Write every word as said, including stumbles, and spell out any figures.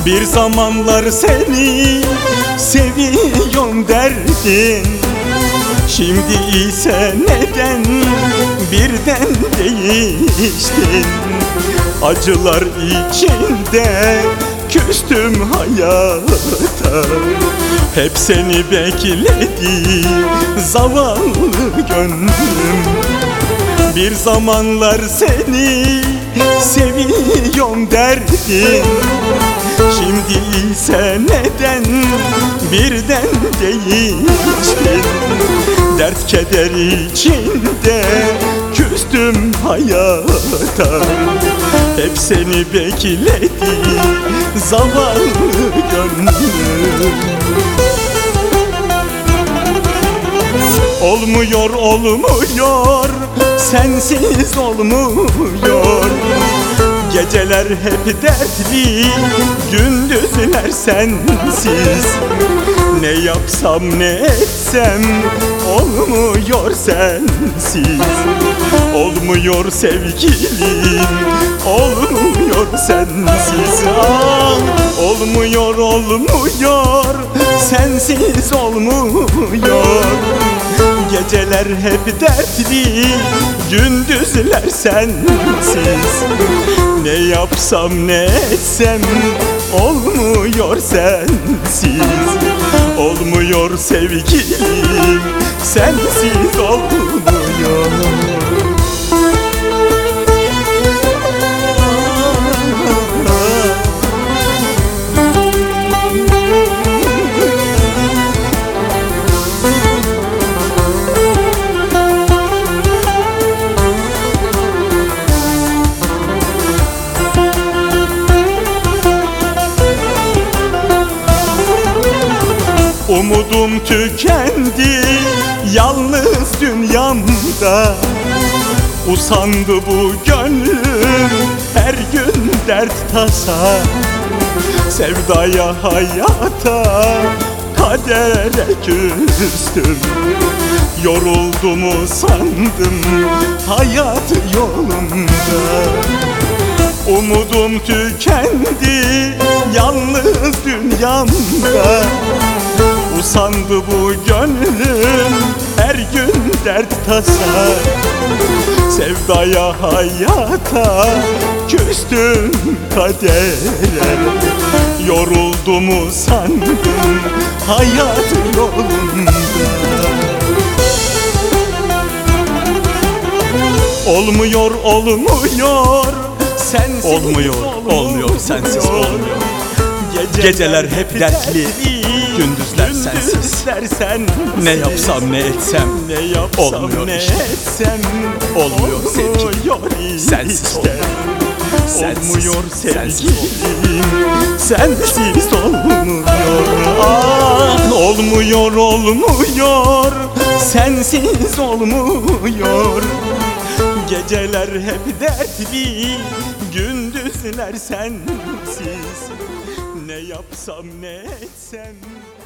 Bir zamanlar seni seviyorum derdin, şimdi ise neden birden değiştin? Acılar içinde küstüm hayata, hep seni bekledi zavallı gönlüm. Bir zamanlar seni seviyorum derdin, şimdi ise neden birden değiştin? Dert keder içinde küstüm hayata, hep seni bekledi zavallı gönlüm. Olmuyor olmuyor, sensiz olmuyor. Geceler hep dertli, gündüzler sensiz. Ne yapsam ne etsem olmuyor sensiz. Olmuyor sevgilim, olmuyor sensiz. Ah, olmuyor olmuyor, sensiz olmuyor. Geceler hep dertli, gündüzler sensiz. Ne yapsam ne etsem olmuyor sensiz. Olmuyor sevgilim, sensiz olmuyor. Umudum tükendi yalnız dünyamda, usandı bu gönlüm her gün dert tasa. Sevdaya hayata kadere küstüm, yoruldumu sandım hayat yolunda. Umudum tükendi yalnız dünyamda, usandı bu gönlüm her gün dert tasa. Sevdaya hayata küstüm kadere, yoruldumu sandım hayat yolunda. Olmuyor olmuyor, sensiz olmuyor, olmuyor sensiz olmuyor. Geceler hep dertli, gündüzler sensiz. Ne yapsam ne etsem olmuyor işte. Olmuyor sevgilim, sensiz olmuyor. Sevgilim, sensiz olmuyor. Ah, olmuyor olmuyor, sensiz olmuyor. Geceler hep dertli, gündüzler sensiz. Ne yapsam ne etsem